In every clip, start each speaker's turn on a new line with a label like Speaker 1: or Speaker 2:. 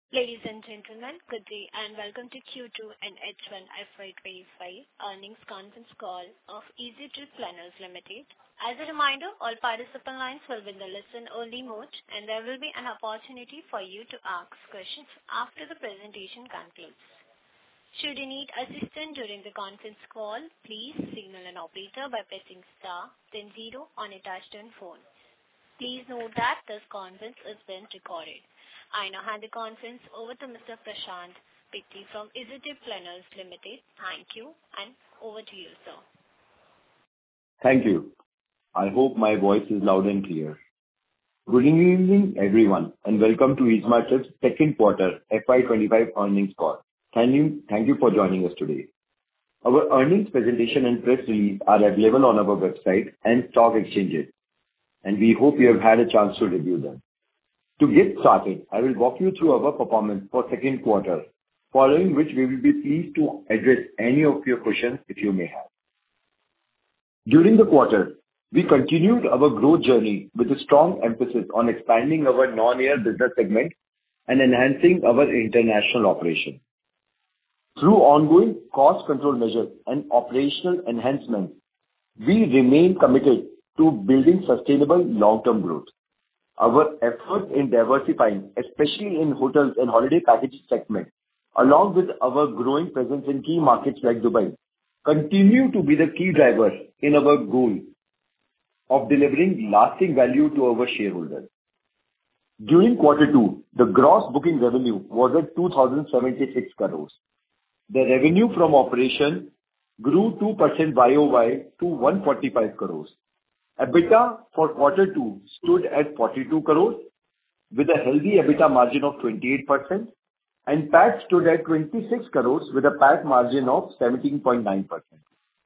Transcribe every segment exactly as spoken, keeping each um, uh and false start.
Speaker 1: Ladies and gentlemen, good day and welcome to Q two and H one F Y twenty-five earnings conference call of EasyTrip Planners Limited. As a reminder, all participant lines will be in the listen-only mode, and there will be an opportunity for you to ask questions after the presentation concludes. Should you need assistance during the conference call, please signal an operator by pressing star, then zero on a touch-tone phone. Please note that this conference is being recorded. I now hand the conference over to Mister Prashant Pitti from EasyTrip Planners Limited. Thank you, and over to you, sir.
Speaker 2: Thank you. I hope my voice is loud and clear. Good evening, everyone, and welcome to EasyTrip's second quarter F Y twenty-five earnings call. Thank you, thank you for joining us today. Our earnings presentation and press release are available on our website and stock exchanges, and we hope you have had a chance to review them. To get started, I will walk you through our performance for second quarter, following which we will be pleased to address any of your questions if you may have. During the quarter, we continued our growth journey with a strong emphasis on expanding our non-air business segment and enhancing our international operation. Through ongoing cost control measures and operational enhancements, we remain committed to building sustainable long-term growth. Our efforts in diversifying, especially in hotels and holiday packages segment, along with our growing presence in key markets like Dubai, continue to be the key drivers in our goal of delivering lasting value to our shareholders. During quarter two, the gross booking revenue was at two thousand seventy-six crores. The revenue from operation grew two percent Y O Y to one hundred forty-five crores. EBITDA for quarter two stood at forty-two crores with a healthy EBITDA margin of twenty-eight percent, and P A T stood at twenty-six crores with a P A T margin of seventeen point nine percent.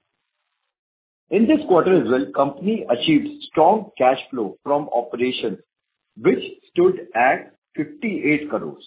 Speaker 2: In this quarter as well, company achieved strong cash flow from operations, which stood at fifty-eight crores.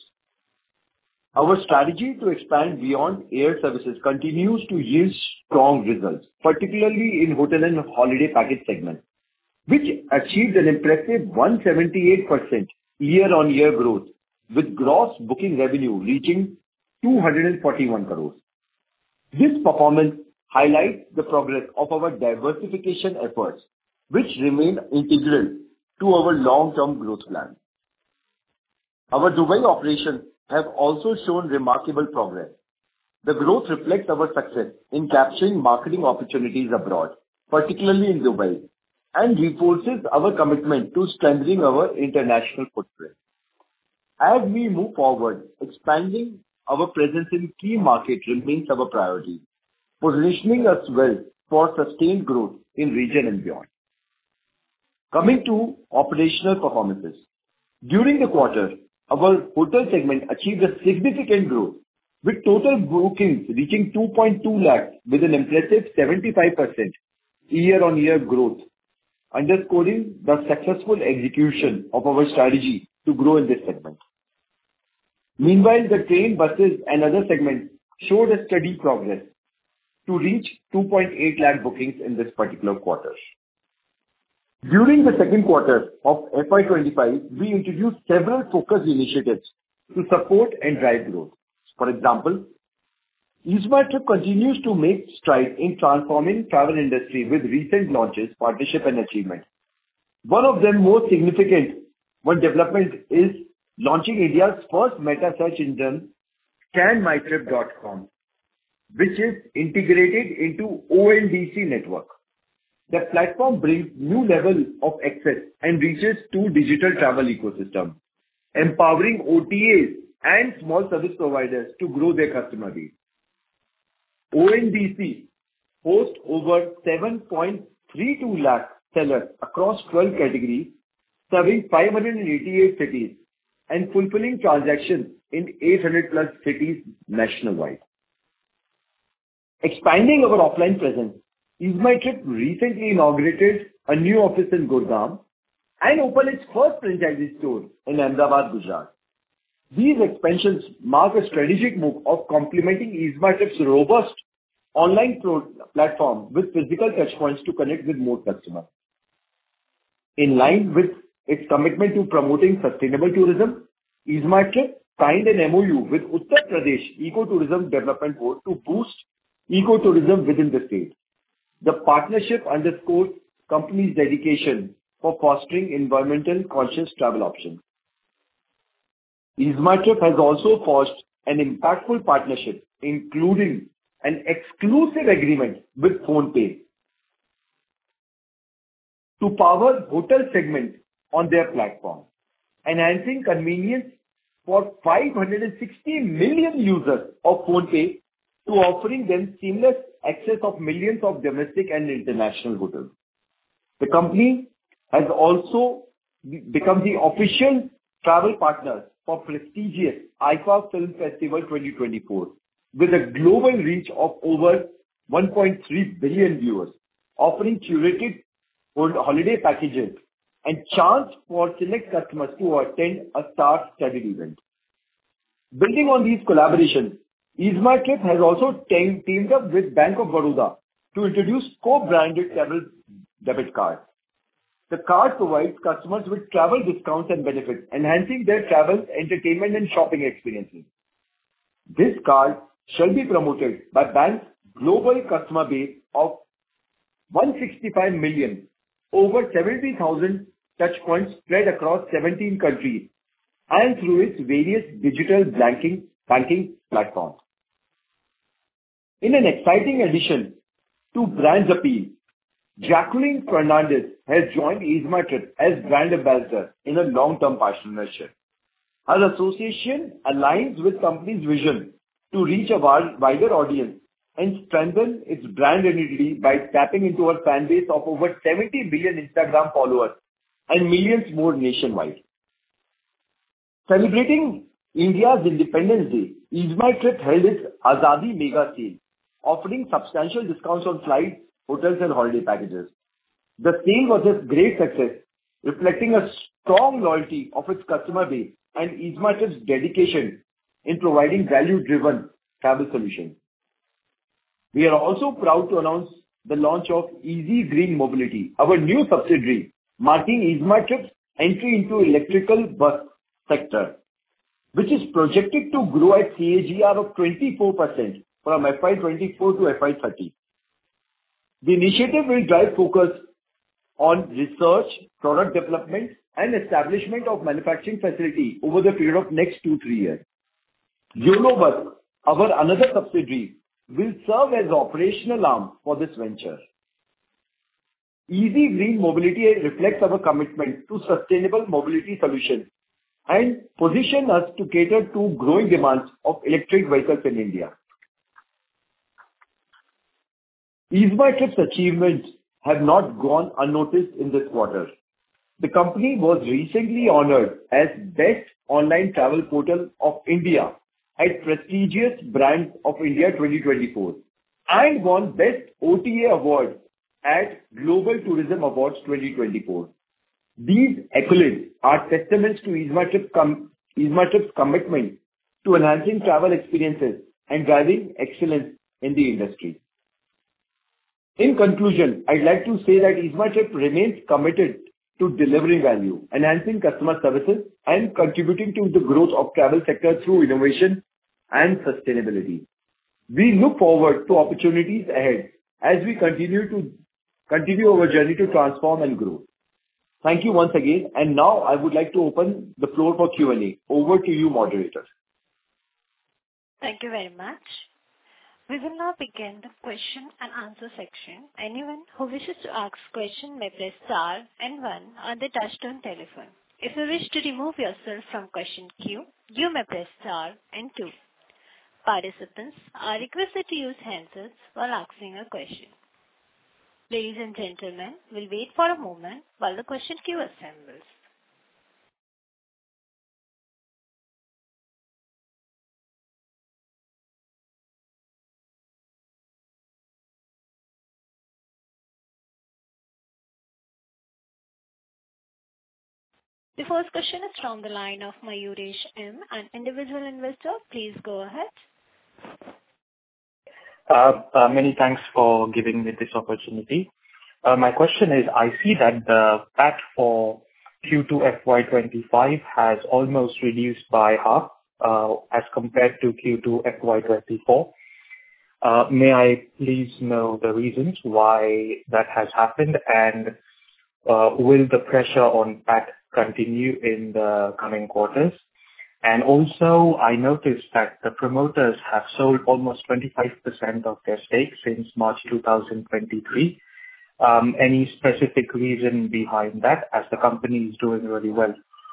Speaker 2: Our strategy to expand beyond air services continues to yield strong results, particularly in hotel and holiday package segment, which achieved an impressive one hundred seventy-eight percent year-on-year growth, with gross booking revenue reaching two hundred forty-one crores. This performance highlights the progress of our diversification efforts, which remain integral to our long-term growth plan. Our Dubai operations have also shown remarkable progress. The growth reflects our success in capturing marketing opportunities abroad, particularly in Dubai, and reinforces our commitment to strengthening our international footprint. As we move forward, expanding our presence in key markets remains our priority, positioning us well for sustained growth in region and beyond. Coming to operational performances. During the quarter, our hotel segment achieved a significant growth, with total bookings reaching two point two lakhs with an impressive seventy-five percent year-on-year growth, underscoring the successful execution of our strategy to grow in this segment. Meanwhile, the train, buses and other segments showed a steady progress to reach two point eight lakh bookings in this particular quarter. During the second quarter of F Y twenty-five, we introduced several focused initiatives to support and drive growth. For example, EasyTrip continues to make strides in transforming travel industry with recent launches, partnership and achievement. One of them most significant one development is launching India's first meta search engine, scan my trip dot com, which is integrated into O N D C network. The platform brings new level of access and reaches to digital travel ecosystem, empowering O T As and small service providers to grow their customer base. O N D C hosts over seven point three two lakh sellers across twelve categories, serving five hundred eighty-eight cities and fulfilling transactions in eight hundred plus cities nationwide. Expanding our offline presence, EasyTrip recently inaugurated a new office in Gurgaon and opened its first franchisee store in Ahmedabad, Gujarat. These expansions mark a strategic move of complementing EasyTrip's robust online pro- platform with physical touchpoints to connect with more customers. In line with its commitment to promoting sustainable tourism, EasyTrip signed an M O U with Uttar Pradesh Ecotourism Development Board to boost ecotourism within the state. The partnership underscores company's dedication for fostering environmental conscious travel options. EaseMyTrip has also forged an impactful partnership, including an exclusive agreement with PhonePe to power hotel segment on their platform, enhancing convenience for five hundred sixty million users of PhonePe to offering them seamless access of millions of domestic and international hotels. The company has also become the official travel partner for prestigious I F A Film Festival twenty twenty-four, with a global reach of over one point three billion viewers, offering curated holiday packages and chance for select customers to attend a star-studded event. Building on these collaborations, EaseMyTrip has also te- teamed up with Bank of Baroda to introduce co-branded travel debit card. The card provides customers with travel discounts and benefits, enhancing their travel, entertainment, and shopping experiences. This card shall be promoted by Bank's global customer base of one hundred sixty-five million, over seventy thousand touchpoints spread across seventeen countries, and through its various digital banking banking platforms. In an exciting addition to brand's appeal, Jacqueline Fernandez has joined EaseMyTrip as brand ambassador in a long-term partnership. Her association aligns with company's vision to reach a wider audience and strengthen its brand identity by tapping into her fan base of over seventy million Instagram followers and millions more nationwide. Celebrating India's Independence Day, EaseMyTrip held its Azadi Mega Sale, offering substantial discounts on flights, hotels, and holiday packages. The sale was a great success, reflecting a strong loyalty of its customer base and EaseMyTrip's dedication in providing value-driven travel solutions. We are also proud to announce the launch of Easy Green Mobility, our new subsidiary, marking EaseMyTrip's entry into electrical bus sector, which is projected to grow at C A G R of twenty-four percent from F Y twenty-four to F Y thirty. The initiative will drive focus on research, product development, and establishment of manufacturing facility over the period of next two, three years. YOLO Bus, our another subsidiary, will serve as operational arm for this venture. Easy Green Mobility reflects our commitment to sustainable mobility solutions and position us to cater to growing demands of electric vehicles in India. EaseMyTrip's achievements have not gone unnoticed in this quarter. The company was recently honored as Best Online Travel Portal of India at prestigious Brands of India twenty twenty-four and won Best O T A Award at Global Tourism Awards twenty twenty-four. These accolades are testaments to EaseMyTrip's com- EaseMyTrip's commitment to enhancing travel experiences and driving excellence in the industry. In conclusion, I'd like to say that EaseMyTrip remains committed to delivering value, enhancing customer services, and contributing to the growth of travel sector through innovation and sustainability. We look forward to opportunities ahead as we continue to continue our journey to transform and grow. Thank you once again, and now I would like to open the floor for Q and A. Over to you, moderator.
Speaker 1: Thank you very much. We will now begin the question and answer section. Anyone who wishes to ask question may press star and one on the touchtone telephone. If you wish to remove yourself from question queue, you may press star and two. Participants are requested to use handsets while asking a question. Ladies and gentlemen, we'll wait for a moment while the question queue assembles. The first question is from the line of Mayuresh M, an individual investor. Please go ahead.
Speaker 3: Uh, uh, many thanks for giving me this opportunity. Uh, my question is, I see that the P A T for Q two F Y twenty-five has almost reduced by half uh, as compared to Q two F Y twenty-four. Uh, May I please know the reasons why that has happened, and uh, will the pressure on P A T continue in the coming quarters? And also, I noticed that the promoters have sold almost twenty-five percent of their stake since March two thousand twenty-three. Um, Any specific reason behind that, as the company is doing really well?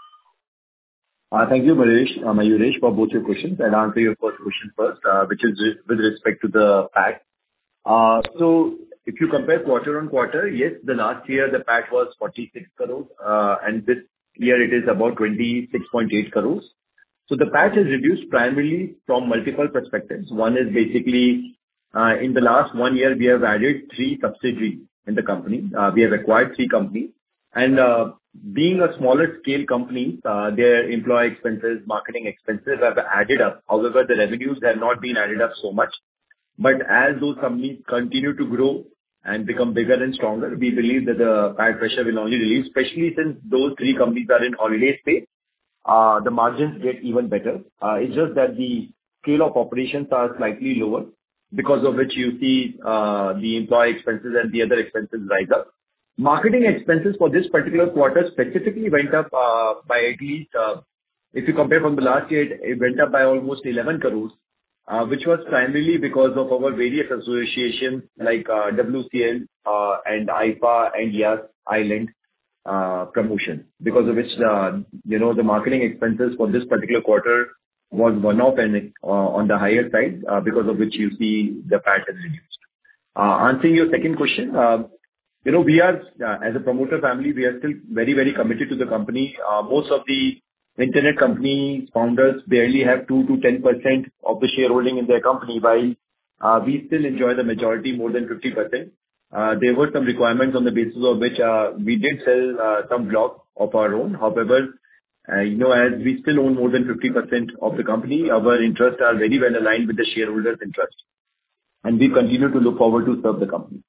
Speaker 2: Uh, Thank you, Mayuresh, uh, Mayuresh, for both your questions. I'll answer your first question first, uh, which is with with respect to the P A T. Uh, So if you compare quarter-on-quarter, yes, the last year the P A T was forty-six crores, uh, and this year it is about twenty-six point eight crores. So the P A T is reduced primarily from multiple perspectives. One is basically, uh, in the last one year, we have added three subsidiaries in the company. Uh, We have acquired three companies, and uh, being a smaller scale company, uh, their employee expenses, marketing expenses have added up. However, the revenues have not been added up so much. But as those companies continue to grow and become bigger and stronger, we believe that the P A T pressure will only release, especially since those three companies are in holiday space. Uh, the margins get even better. Uh, It's just that the scale of operations are slightly lower, because of which you see uh, the employee expenses and the other expenses rise up. Marketing expenses for this particular quarter specifically went up uh, by at least, uh, if you compare from the last year, it it went up by almost eleven crores, uh, which was primarily because of our various associations like uh, W C L uh, and I F A and Yas Island uh, promotion, because of which, uh, you know, the marketing expenses for this particular quarter was one-off and uh, on the higher side, uh, because of which you see the P A T is reduced. Uh, Answering your second question, uh, you know, we are, uh, as a promoter family, we are still very, very committed to the company. Uh, Most of the internet company founders barely have two to ten percent of the shareholding in their company, while uh, we still enjoy the majority, more than fifty percent. Uh, There were some requirements on the basis of which uh, we did sell uh, some block of our own. However, uh, you know, as we still own more than fifty percent of the company, our interests are very well aligned with the shareholders' interest, and we continue to look forward to serve the company.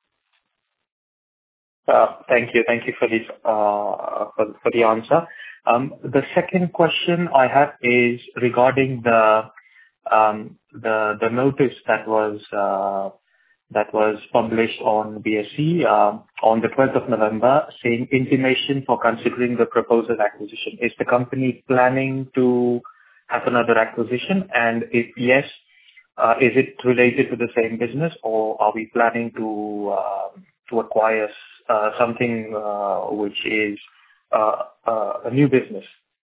Speaker 3: Uh, Thank you. Thank you for this, uh, for for the answer. Um, The second question I have is regarding the um, the the notice that was uh, that was published on B S E uh, on the twelfth of November, saying intimation for considering the proposed acquisition. Is the company planning to have another acquisition? And if yes, uh, is it related to the same business, or are we planning to uh, to acquire uh, something uh, which is uh, uh, a new business?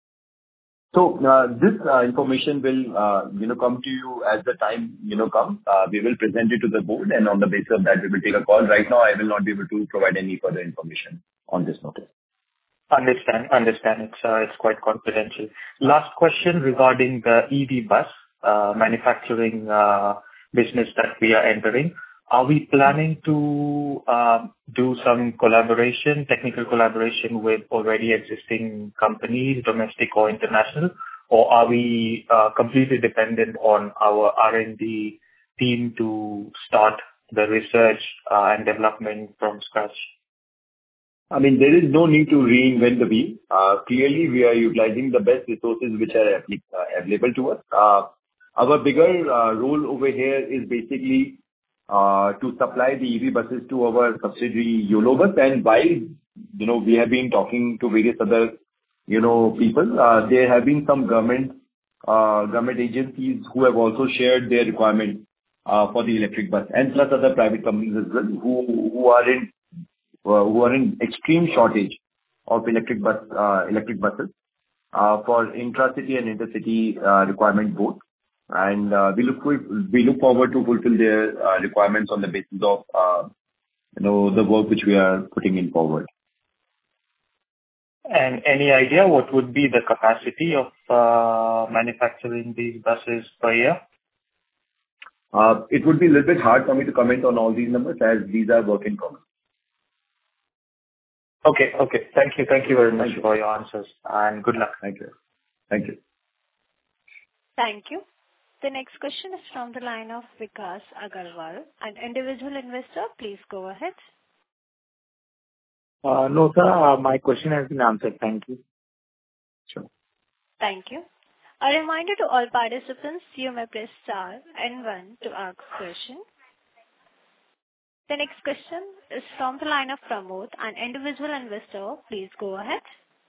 Speaker 2: So, uh, this uh, information will, uh, you know, come to you as the time, you know, comes. Uh, We will present it to the board, and on the basis of that, we will take a call. Right now, I will not be able to provide any further information on this notice.
Speaker 3: Understand. Understand. It's uh, it's quite confidential. Last question regarding the E V bus uh, manufacturing uh, business that we are entering. Are we planning to uh, do some collaboration, technical collaboration with already existing companies, domestic or international? Or are we uh, completely dependent on our R and D team to start the research uh, and development from scratch?
Speaker 2: I mean, there is no need to reinvent the wheel. Uh, Clearly, we are utilizing the best resources which are appli- uh, available to us. Uh, Our bigger uh, role over here is basically uh, to supply the E V buses to our subsidiary, Yolobus. And while, you know, we have been talking to various other, you know, people, uh, there have been some government uh, government agencies who have also shared their requirements uh, for the electric bus, and plus other private companies as well, who who are in uh, who are in extreme shortage of electric bus uh, electric buses uh, for intra-city and intercity uh, requirement both. And uh, we look for- we look forward to fulfill their uh, requirements on the basis of uh, you know the work which we are putting in forward.
Speaker 3: And any idea what would be the capacity of uh, manufacturing these buses per year?
Speaker 2: Uh, It would be a little bit hard for me to comment on all these numbers, as these are work in progress.
Speaker 3: Okay. Okay. Thank you. Thank you very much
Speaker 2: Thank you.
Speaker 3: for your answers, and good luck.
Speaker 2: Thank you. Thank you.
Speaker 1: Thank you. The next question is from the line of Vikas Agarwal, an individual investor. Please go ahead.
Speaker 4: Uh, No, sir. uh, My question has been answered. Thank you.
Speaker 2: Sure.
Speaker 1: Thank you. A reminder to all participants, you may press star and one to ask question. The next question is from the line of Pramod, an individual investor. Please go ahead.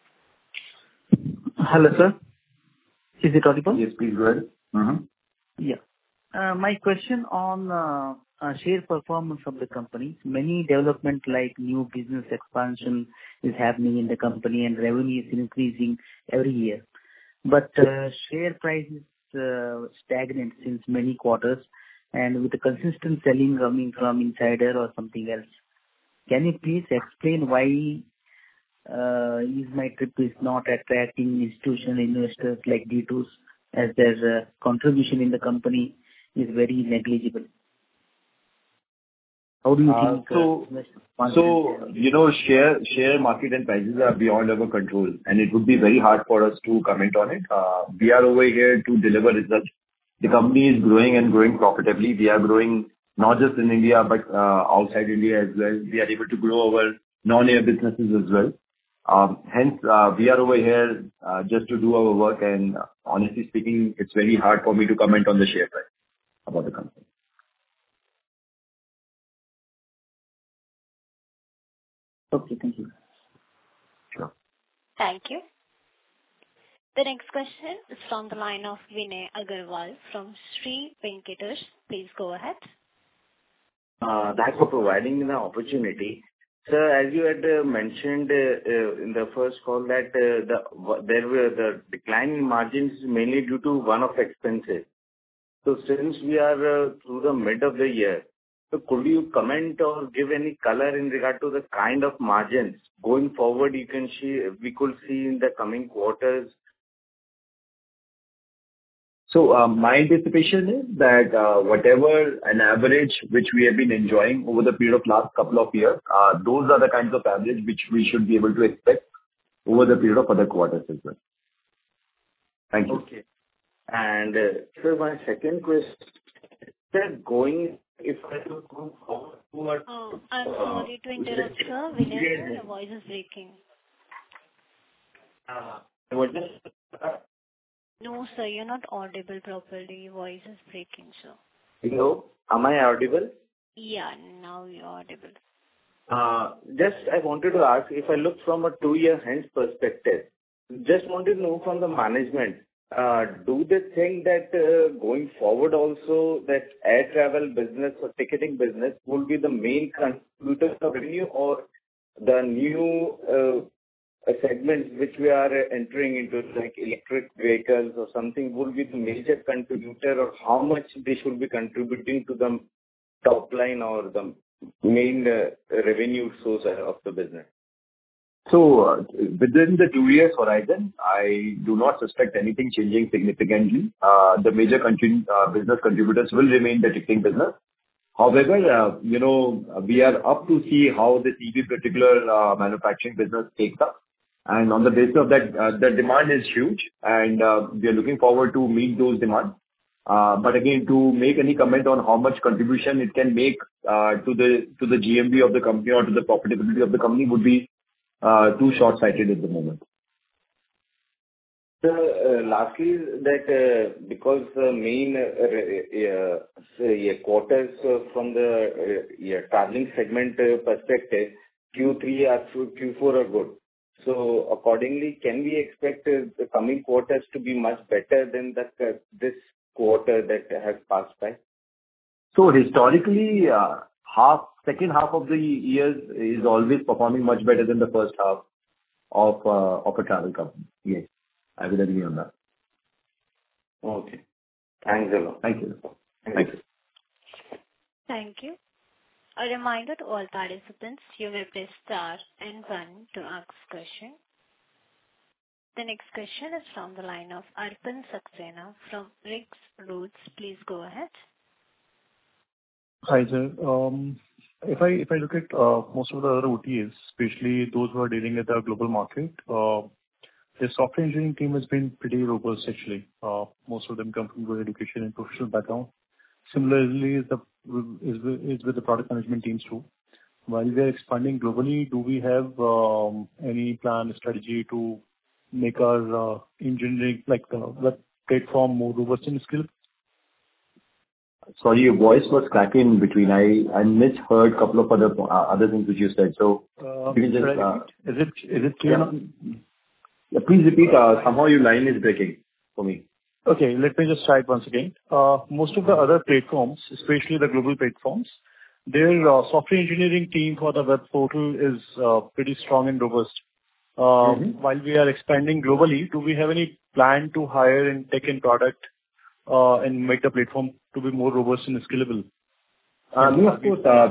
Speaker 4: Hello, sir. Is it audible?
Speaker 2: Yes, please go ahead. Mm-hmm.
Speaker 4: Yeah. Uh, my question on uh, uh, share performance of the company. Many development like new business expansion is happening in the company and revenue is increasing every year. But uh, share price is uh, stagnant since many quarters and with the consistent selling coming from insider or something else. Can you please explain why uh, EaseMyTrip is not attracting institutional investors like D two S as their uh, contribution in the company is very negligible? How do you
Speaker 2: Uh,
Speaker 4: think?
Speaker 2: so,
Speaker 4: uh,
Speaker 2: so you know, share share market and prices are beyond our control, and it would be very hard for us to comment on it. Uh, we are over here to deliver results. The company is growing and growing profitably. We are growing not just in India, but uh, outside India as well. We are able to grow our non-air businesses as well. Um, hence, uh, we are over here uh, just to do our work, and uh, honestly speaking, it's very hard for me to comment on the share price about the company.
Speaker 4: Okay, thank you.
Speaker 2: Sure.
Speaker 1: Thank you. The next question is from the line of Vinay Agarwal from Sri Venkatesh. Please go ahead.
Speaker 5: Uh, Thanks for providing me the opportunity. Sir, as you had uh, mentioned uh, uh, in the first call that uh, the w- there were the decline in margins is mainly due to one-off expenses. So since we are uh, through the mid of the year, so could you comment or give any color in regard to the kind of margins going forward you can see, we could see in the coming quarters?
Speaker 2: So, uh, my anticipation is that uh, whatever an average which we have been enjoying over the period of last couple of years, uh, those are the kinds of average which we should be able to expect over the period of other quarters as well. Thank you.
Speaker 5: Okay. And uh, sir, my second question, sir, going if I look forward towards...
Speaker 1: Oh, I'm sorry to interrupt, sir. Vinay, your voice is breaking.
Speaker 5: Uh, what is-
Speaker 1: No, sir, you're not audible properly. Your voice is breaking, sir.
Speaker 5: Hello, am I audible?
Speaker 1: Yeah, now you're audible.
Speaker 5: Uh, Just I wanted to ask, if I look from a two-year hence perspective, just wanted to know from the management, uh, do they think that uh, going forward also that air travel business or ticketing business will be the main contributor of revenue, or the new uh, segments which we are entering into, like electric vehicles or something, will be the major contributor, or how much they should be contributing to the top line or the main uh, revenue source of the business?
Speaker 2: So, uh, within the two years horizon, I do not suspect anything changing significantly. Uh, The major contrib- uh, business contributors will remain the ticketing business. However, uh, you know, we are up to see how this E V particular uh, manufacturing business takes up. And on the basis of that, uh, the demand is huge, and uh, we are looking forward to meet those demands. Uh, But again, to make any comment on how much contribution it can make uh, to the to the G M V of the company or to the profitability of the company would be uh, too short-sighted at the moment.
Speaker 5: So, uh, lastly, that uh, because the main uh, uh, say, uh, quarters uh, from the uh, yeah, traveling segment uh, perspective, Q three or Q four are good. So accordingly, can we expect uh, the coming quarters to be much better than the uh, this quarter that has passed by?
Speaker 2: So historically, uh, half second half of the year is always performing much better than the first half of uh, of a travel company. Yes, I will agree on that.
Speaker 5: Okay. Thanks a lot.
Speaker 2: Thank you. Thank you.
Speaker 1: Thank you. A reminder to all participants, you may press star and one to ask question. The next question is from the line of Arpan Saxena from Rix Roots. Please go ahead.
Speaker 6: Hi, sir. Um, If I if I look at uh, most of the other O T As, especially those who are dealing with the global market, uh, the software engineering team has been pretty robust, actually. Uh, Most of them come from good education and professional background. Similarly, is the is with is with the product management teams, too. While we are expanding globally, do we have um, any plan, strategy to make our uh, engineering, like, the web platform more robust and scalable?
Speaker 2: Sorry, your voice was cracking in between. I I misheard a couple of other uh, other things which you said. So
Speaker 6: Uh,
Speaker 2: you can just...
Speaker 6: should I
Speaker 2: uh,
Speaker 6: repeat? Is it is it clear
Speaker 2: Yeah.
Speaker 6: now?
Speaker 2: Yeah, please repeat. uh, Somehow your line is breaking for me.
Speaker 6: Okay, let me just try it once again. Uh, Most of the other platforms, especially the global platforms, their uh, software engineering team for the web portal is uh, pretty strong and robust. Uh,
Speaker 2: Mm-hmm.
Speaker 6: While we are expanding globally, do we have any plan to hire in tech and product uh, and make the platform to be more robust and scalable?
Speaker 2: Um, Of course, uh,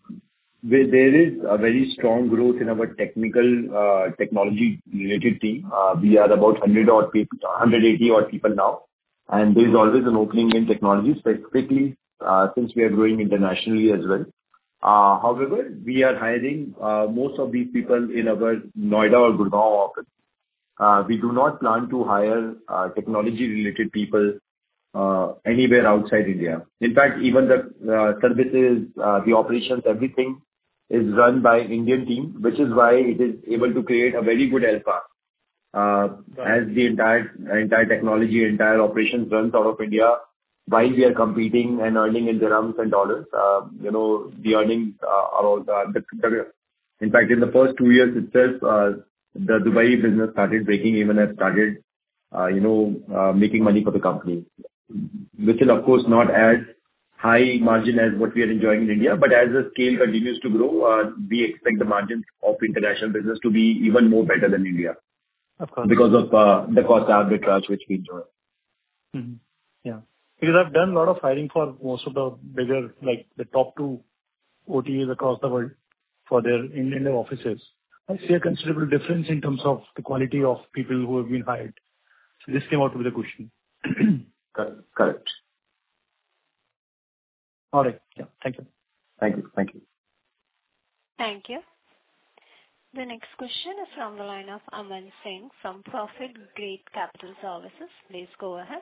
Speaker 2: we- there is a very strong growth in our technical, uh, technology-related team. Uh, We are about one hundred odd people, one hundred eighty odd people now, and there is always an opening in technology, specifically, uh, since we are growing internationally as well. Uh, However, we are hiring uh, most of these people in our Noida or Gurgaon office. Uh, We do not plan to hire uh, technology-related people uh, anywhere outside India. In fact, even the uh, services, uh, the operations, everything is run by Indian team, which is why it is able to create a very good alpha. Uh, As the entire entire technology, entire operations runs out of India, while we are competing and earning in dirhams and dollars, uh, you know, the earnings uh, are all... uh, the- the- In fact, in the first two years itself, uh, the Dubai business started breaking even, and started, uh, you know, uh, making money for the company, which will of course not as high margin as what we are enjoying in India. But as the scale continues to grow, uh, we expect the margins of international business to be even more better than India
Speaker 6: Of course.
Speaker 2: because of uh, the cost arbitrage which we enjoy.
Speaker 6: Mhm. Yeah. Because I've done a lot of hiring for most of the bigger, like the top two O T As across the world for their in in their offices. I see a considerable difference in terms of the quality of people who have been hired. So this came out to be the question.
Speaker 2: Cor- Correct.
Speaker 6: All right. Yeah. Thank you.
Speaker 2: Thank you. Thank you.
Speaker 1: Thank you. The next question is from the line of Aman Singh from Profit Great Capital Services. Please go ahead.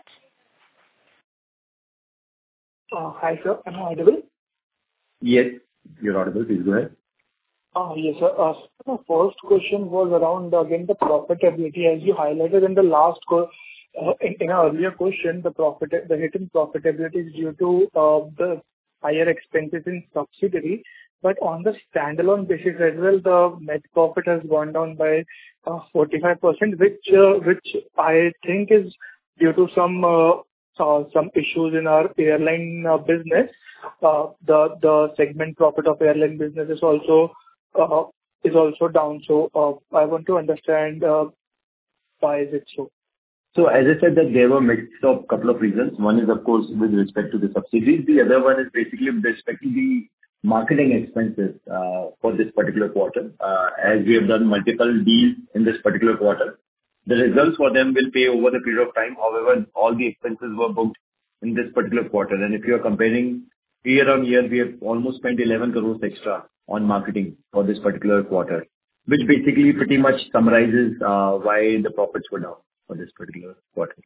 Speaker 7: Uh, Hi, sir. Am I audible?
Speaker 2: Yes, you're audible. Please go ahead.
Speaker 7: Uh, Yes, sir. Uh, so The first question was around, again, the profitability. As you highlighted in the last co- uh, in in our earlier question, the profit, the hit in profitability is due to uh, the higher expenses in subsidiary. But on the standalone basis as well, the net profit has gone down by uh, forty-five percent, which uh, which I think is due to some uh, uh, some issues in our airline uh, business. Uh, The the segment profit of airline business is also uh, is also down. So uh, I want to understand uh, why is it so?
Speaker 2: So as I said, that there were mix of couple of reasons. One is, of course, with respect to the subsidies. The other one is basically with respect to the marketing expenses uh, for this particular quarter. Uh, As we have done multiple deals in this particular quarter, the results for them will pay over the period of time. However, all the expenses were booked in this particular quarter. And if you are comparing year-on-year, we have almost spent eleven crores extra on marketing for this particular quarter, which basically pretty much summarizes uh, why the profits were down for this particular quarter.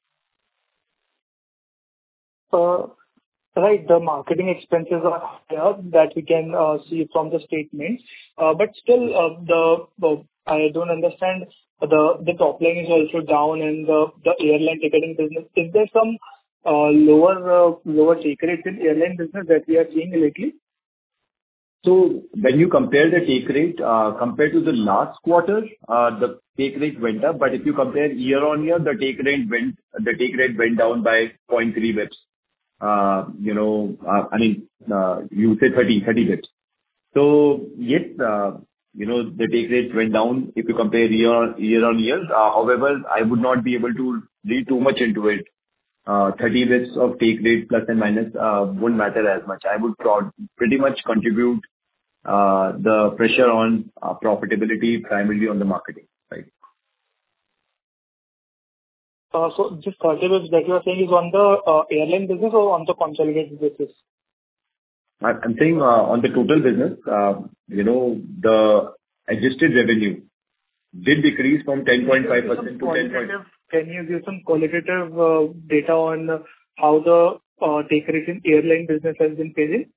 Speaker 7: Uh, Right, the marketing expenses are higher that we can uh, see from the statements. Uh, But still, uh, the the- I don't understand, the the top line is also down in the the airline ticketing business. Is there some uh, lower uh, lower take rates in airline business that we are seeing lately?
Speaker 2: So when you compare the take rate, uh, compared to the last quarter, uh, the take rate went up, but if you compare year-on-year, the take rate went, the take rate went down by zero point three basis points. Uh, You know, uh, I mean, uh, you say thirty, thirty basis points. So yes, uh, you know, the take rate went down if you compare year, year-on-year. Uh, However, I would not be able to read too much into it. Uh, thirty basis points of take rate plus and minus uh, wouldn't matter as much. I would pro- pretty much contribute uh, the pressure on uh, profitability primarily on the marketing side.
Speaker 7: Uh, So this thirty basis that you are saying is on the uh, airline business or on the consolidated basis?
Speaker 2: I- I'm saying uh, on the total business, uh, you know, the adjusted revenue did decrease from ten point five percent to ten point.
Speaker 7: Can you give some qualitative uh, data on uh, how the uh, take rate in airline business has been phasing?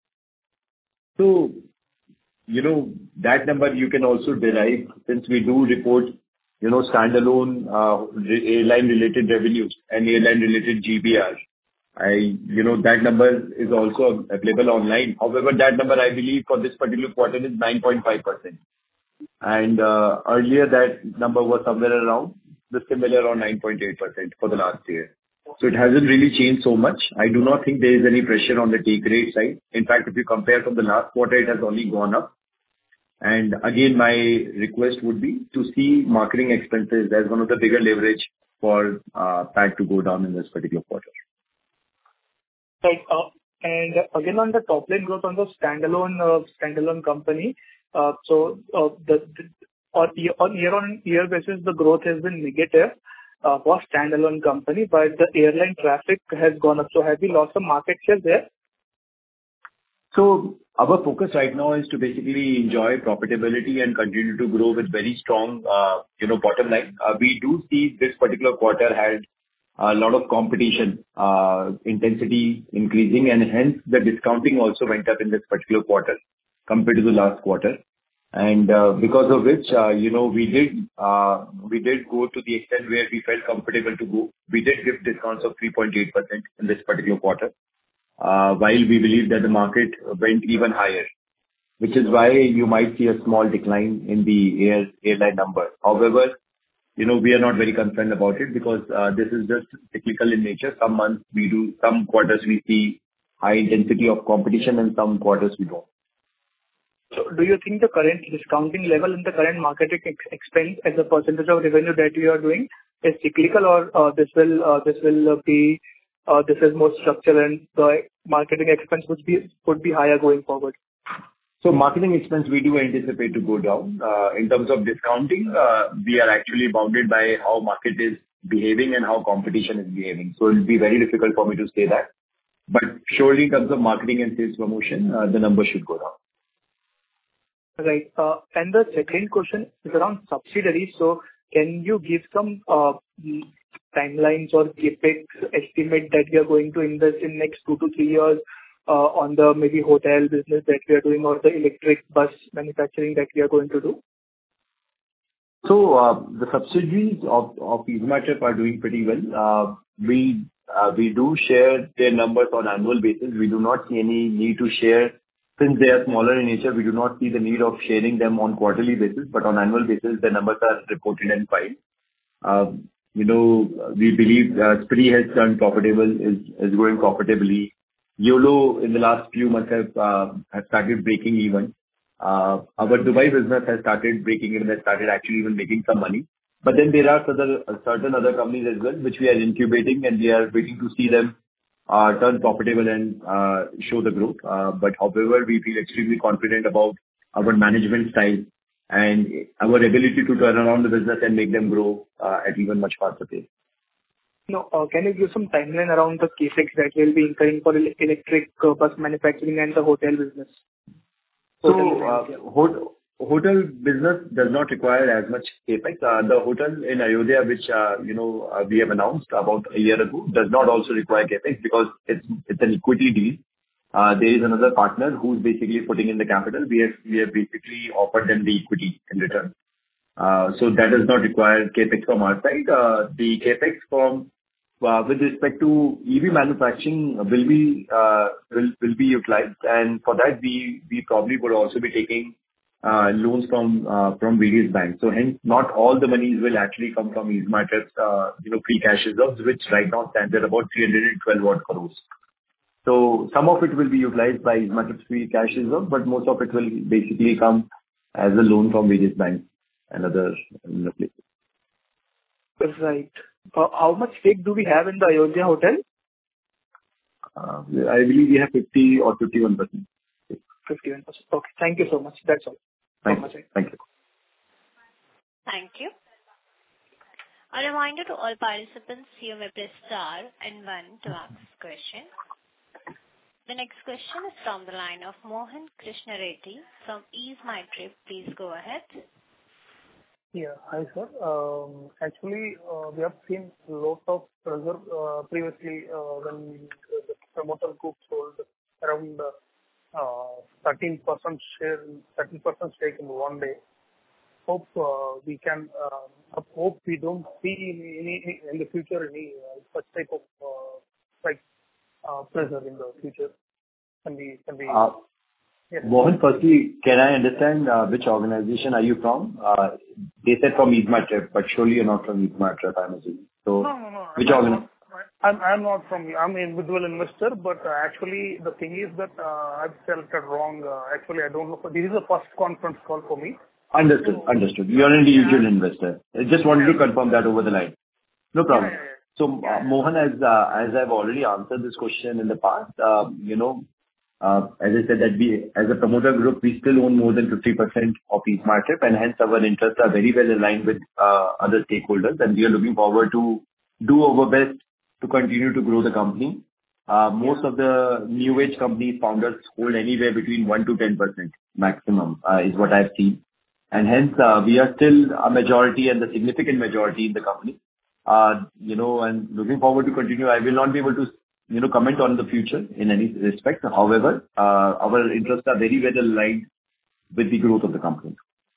Speaker 2: So, you know, that number you can also derive since we do report you know, standalone uh, airline-related revenues and airline-related G B R. I, you know, that number is also available online. However, that number, I believe, for this particular quarter is nine point five percent. And uh, earlier, that number was somewhere around the similar or nine point eight percent for the last year. So it hasn't really changed so much. I do not think there is any pressure on the take rate side. In fact, if you compare from the last quarter, it has only gone up. And again, my request would be to see marketing expenses as one of the bigger leverage for uh, P A T to go down in this particular quarter.
Speaker 7: Right. uh, And again, on the top line growth on the standalone uh, standalone company, uh, so uh, the the- on year- on year-on-year basis, the growth has been negative uh, for standalone company, but the airline traffic has gone up. So have you lost some market share there?
Speaker 2: So our focus right now is to basically enjoy profitability and continue to grow with very strong, uh, you know, bottom line. Uh, We do see this particular quarter had a lot of competition, uh, intensity increasing, and hence the discounting also went up in this particular quarter compared to the last quarter. And uh, because of which, uh, you know, we did uh, we did go to the extent where we felt comfortable to go. We did give discounts of three point eight percent in this particular quarter, uh, while we believe that the market went even higher, which is why you might see a small decline in the air airline number. However, you know, we are not very concerned about it because uh, this is just cyclical in nature. Some months we do, some quarters we see high intensity of competition, and some quarters we don't.
Speaker 7: So do you think the current discounting level and the current marketing ex- expense as a percentage of revenue that you are doing is cyclical, or uh, this will uh, this will uh, be uh, this is more structural and the marketing expense would be would be higher going forward?
Speaker 2: So marketing expense, we do anticipate to go down. Uh, In terms of discounting, uh, we are actually bounded by how market is behaving and how competition is behaving. So it'll be very difficult for me to say that. But surely in terms of marketing and sales promotion, uh, the number should go down.
Speaker 7: Right. Uh, And the second question is around subsidiaries. So can you give some uh, mm, timelines or CapEx estimate that we are going to invest in next two to three years uh, on the maybe hotel business that we are doing or the electric bus manufacturing that we are going to do?
Speaker 2: So, uh, the subsidiaries of of EasyMyTrip are doing pretty well. Uh, We uh, we do share their numbers on annual basis. We do not see any need to share. Since they are smaller in nature, we do not see the need of sharing them on quarterly basis, but on annual basis, the numbers are reported and filed. Uh, You know, we believe uh, Spree has turned profitable, is is growing profitably. YOLO in the last few months have uh, have started breaking even. Uh, Our Dubai business has started breaking even, has started actually even making some money. But then there are other, certain other companies as well, which we are incubating, and we are waiting to see them uh, turn profitable and uh, show the growth. Uh, But however, we feel extremely confident about our management style and our ability to turn around the business and make them grow uh, at even much faster pace.
Speaker 7: No, uh, can you give some timeline around the CapEx that you'll be incurring for el- electric uh, bus manufacturing and the hotel business?
Speaker 2: So,
Speaker 7: Hotel
Speaker 2: uh,
Speaker 7: business, yeah.
Speaker 2: hot- hotel business does not require as much CapEx. Uh, The hotel in Ayodhya, which, uh, you know, uh, we have announced about a year ago, does not also require CapEx because it's it's an equity deal. Uh, There is another partner who's basically putting in the capital. We have we have basically offered them the equity in return. Uh, So that does not require CapEx from our side. Uh, The CapEx from uh, with respect to E V manufacturing will be uh, will will be utilized, and for that, we we probably would also be taking uh, loans from uh, from various banks. So hence, not all the monies will actually come from EasyMyTrip's, uh, you know, free cash reserves, which right now stands at about three hundred twelve odd crores. So some of it will be utilized by EasyMyTrip's free cash reserve, but most of it will basically come as a loan from various banks and other you know, places.
Speaker 7: Right. Uh, How much stake do we have in the Ayodhya hotel?
Speaker 2: Uh, I believe we have fifty or fifty-one percent.
Speaker 7: fifty-one percent. Okay. Thank you so much. That's all.
Speaker 2: Thank
Speaker 7: from my
Speaker 2: you.
Speaker 7: side.
Speaker 2: Thank you.
Speaker 1: Thank you. A reminder to all participants, you may press star and one to ask question. The next question is from the line of Mohan Krishna Reddy from EasyMyTrip. Please go ahead.
Speaker 8: Yeah. Hi, sir. Um, Actually, uh, we have seen a lot of pressure uh, previously uh, when the promoter group sold around uh, thirteen percent share, thirteen percent stake in one day. hope uh, we can uh, hope we don't see any, any in the future any uh, such type of uh, like uh, pressure in the future. Can we can we?
Speaker 2: Uh,
Speaker 8: Yes.
Speaker 2: Mohan, firstly, can I understand uh, which organization are you from? Uh, They said from EaseMyTrip, but surely you're not from EaseMyTrip, I'm assuming. So,
Speaker 8: No, no, no.
Speaker 2: which
Speaker 8: I'm
Speaker 2: organization?
Speaker 8: not, I'm, I'm not from, I'm an individual investor, but uh, actually the thing is that uh, I've selected wrong. Uh, actually, I don't know. This is the first conference call for me.
Speaker 2: Understood.
Speaker 8: So,
Speaker 2: Understood. You're an individual
Speaker 8: yeah.
Speaker 2: investor. I just wanted to confirm that over the line. No
Speaker 8: Yeah,
Speaker 2: problem.
Speaker 8: yeah, yeah.
Speaker 2: So,
Speaker 8: Yeah,
Speaker 2: uh,
Speaker 8: yeah.
Speaker 2: Mohan, as uh, as I've already answered this question in the past, uh, you know, uh, as I said, that we, as a promoter group, we still own more than fifty percent of EaseMyTrip, and hence our interests are very well aligned with uh, other stakeholders, and we are looking forward to do our best to continue to grow the company. Uh, Most of the new age companies founders hold anywhere between one to ten percent maximum, uh, is what I've seen. And hence, uh, we are still a majority and the significant majority in the company. Uh, You know, and looking forward to continue. I will not be able to, you know, comment on the future in any respect. However, uh, our interests are very well aligned with the growth of the company.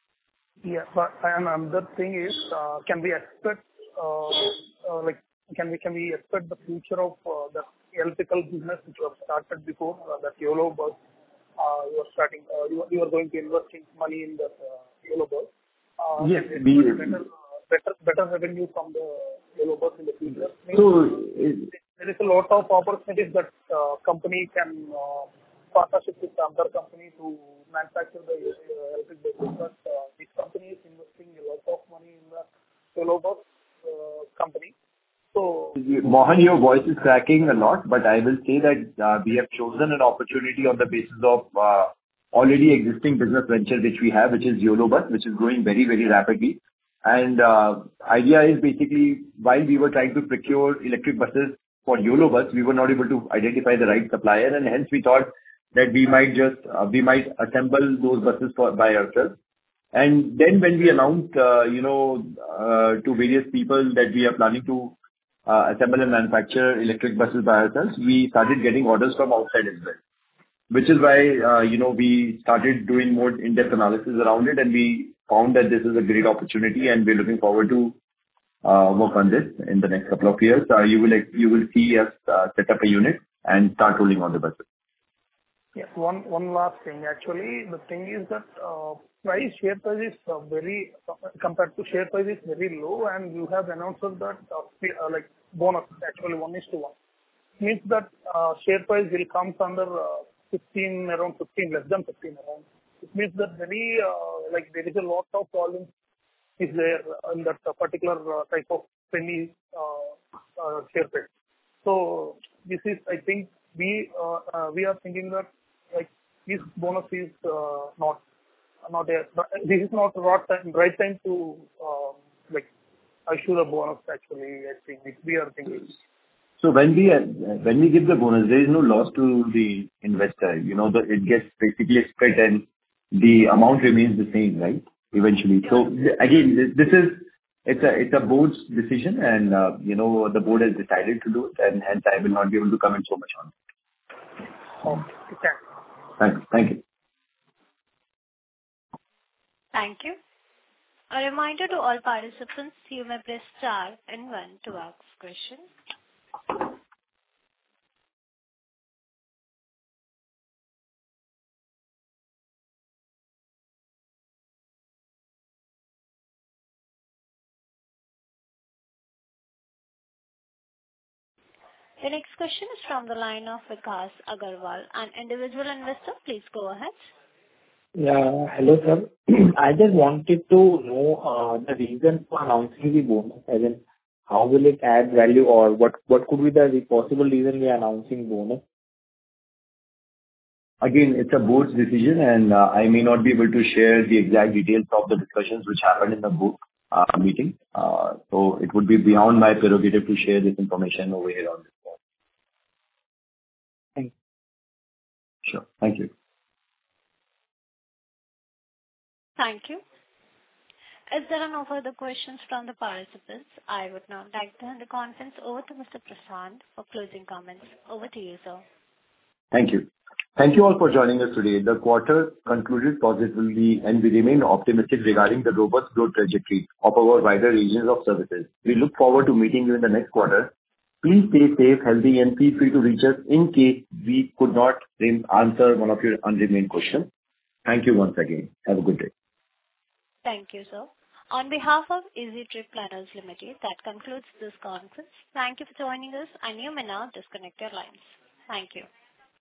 Speaker 8: Yeah, but and another thing is, uh, can we expect, uh, uh, like, can we can we expect the future of uh, the electrical business which you have started before, uh, that YOLO bus, uh, you are starting, uh, you, are- you are going to invest in money in that uh, YOLO bus. Uh,
Speaker 2: Yes,
Speaker 8: can we
Speaker 2: we.
Speaker 8: expect better, uh, better, better revenue from the YOLO bus in the future? Means
Speaker 2: So, it-
Speaker 8: there is a lot of opportunities that uh, company can uh, partnership with other company to manufacture the uh, electric vehicles. But uh, this company is investing a lot of money in the YOLO bus uh, company. So
Speaker 2: Mohan, your voice is cracking a lot, but I will say that uh, we have chosen an opportunity on the basis of uh, already existing business venture which we have, which is YOLO Bus, which is growing very, very rapidly. And uh, idea is basically, while we were trying to procure electric buses for YOLO Bus, we were not able to identify the right supplier, and hence we thought that we might just uh, we might assemble those buses for by ourselves. And then when we announced, uh, you know, uh, to various people that we are planning to uh, assemble and manufacture electric buses by ourselves, we started getting orders from outside as well. Which is why, uh, you know, we started doing more in-depth analysis around it, and we found that this is a great opportunity, and we're looking forward to uh, work on this in the next couple of years. Uh, You will you will see us uh, set up a unit and start rolling on the buses.
Speaker 8: yeah, one one last thing. Actually, the thing is that uh, price share price is uh, very uh, compared to share price is very low, and you have announced that uh, fee- uh, like bonus actually one is to one. Means that uh, share price will come under uh, fifteen, around fifteen, less than fifteen around. It means that very, uh, like there is a lot of volume is there in that uh, particular uh, type of penny uh, uh, share price. So this is, I think, we uh, uh, we are thinking that like this bonus is uh, not not a, this is not the right time, right time to uh, like issue the bonus. Actually, I think we are thinking.
Speaker 2: So when we uh, when we give the bonus, there is no loss to the investor. You know, the it gets basically split and the amount remains the same, right? Eventually. So th- again, this this is, it's a it's a board's decision, and, uh, you know, the board has decided to do it, and hence I will not be able to comment so much on it.
Speaker 8: Okay.
Speaker 2: Thank you. Thank you.
Speaker 1: Thank you. A reminder to all participants, you may press star and one to ask questions. The next question is from the line of Vikas Agarwal, an individual investor. Please go ahead.
Speaker 9: Yeah. Hello, sir. I just wanted to know uh, the reason for announcing the bonus, as in how will it add value, or what what could be the possible reason we are announcing bonus?
Speaker 2: Again, it's a board's decision, and uh, I may not be able to share the exact details of the discussions which happened in the board uh, meeting. Uh, So it would be beyond my prerogative to share this information over here on this call.
Speaker 9: Thank you.
Speaker 2: Sure. Thank you.
Speaker 1: Thank you. As there are no further questions from the participants, I would now like to hand the conference over to Mister Prashant for closing comments. Over to you, sir.
Speaker 2: Thank you. Thank you all for joining us today. The quarter concluded positively, and we remain optimistic regarding the robust growth trajectory of our wider ranges of services. We look forward to meeting you in the next quarter. Please stay safe, healthy, and feel free to reach us in case we could not answer one of your unremained questions. Thank you once again. Have a good day.
Speaker 1: Thank you, sir. On behalf of Easy Trip Planners Limited, that concludes this conference. Thank you for joining us, and you may now disconnect your lines. Thank you.